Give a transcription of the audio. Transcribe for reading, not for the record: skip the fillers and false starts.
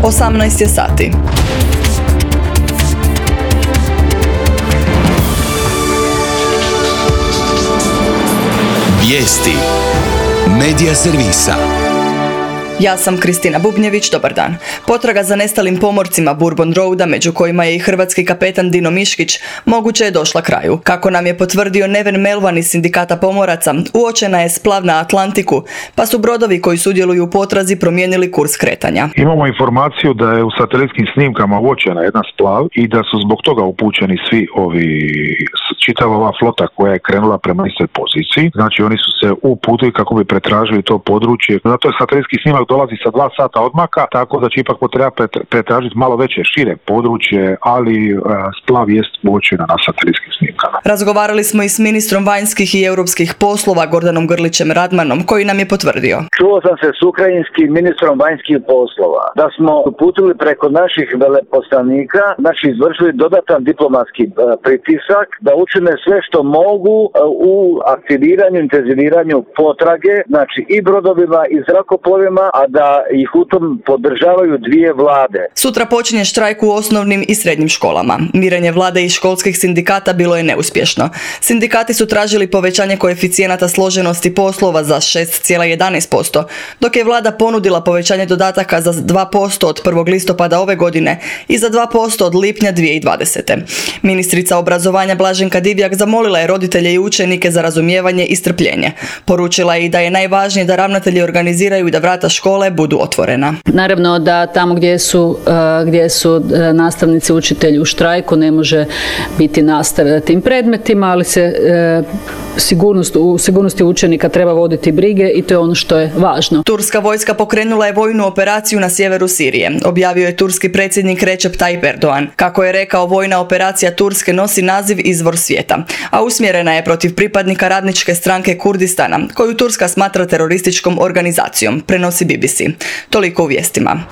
18 je sati. Vijesti Medija servisa. Ja sam Kristina Bubnjević, dobar dan. Potraga za nestalim pomorcima Bourbon Roada, među kojima je i hrvatski kapetan Dino Miškić, moguće je došla kraju. Kako nam je potvrdio Neven Melvan iz Sindikata pomoraca, uočena je splav na Atlantiku, pa su brodovi koji sudjeluju u potrazi promijenili kurs kretanja. Imamo informaciju da je u satelitskim snimkama uočena jedna splav i da su zbog toga upućeni svi čitava ova flota koja je krenula prema istoj poziciji. Znači oni su se uputili kako bi pretražili to područje. Zato je satelitski snimak dolazi sa 2 sata odmaka, tako da će ipak potreba pretražiti malo veće, šire područje, ali splav jest uočena na satelitskim snimkama. Razgovarali smo i s ministrom vanjskih i europskih poslova Gordanom Grlićem Radmanom, koji nam je potvrdio. Čuo sam se s ukrajinskim ministrom vanjskih poslova da smo uputili preko naših veleposlanika, izvršili dodatan diplomatski pritisak da učine sve što mogu u aktiviranju, intenziviranju potrage, znači i brodovima i zrakoplovima, a da ih u tom podržavaju 2 vlade. Sutra počinje štrajk u osnovnim i srednjim školama. Mirenje vlade i školskih sindikata bilo je neuspješno. Sindikati su tražili povećanje koeficijenata složenosti poslova za 6,11%, dok je vlada ponudila povećanje dodataka za 2% od 1. listopada ove godine i za 2% od lipnja 2020. Ministrica obrazovanja Blaženka Divjak zamolila je roditelje i učenike za razumijevanje i strpljenje. Poručila je i da je najvažnije da ravnatelji organiziraju da vrata škole budu otvorena. Naravno da tamo gdje su nastavnici, učitelji u štrajku ne može biti nastave na tim predmetima, ali se u sigurnosti učenika treba voditi brige i to je ono što je važno. Turska vojska pokrenula je vojnu operaciju na sjeveru Sirije, objavio je turski predsjednik Recep Tayyip Erdogan. Kako je rekao, vojna operacija Turske nosi naziv Izvor svijeta, a usmjerena je protiv pripadnika radničke stranke Kurdistana, koju Turska smatra terorističkom organizacijom, prenosi BBC. Toliko u vijestima.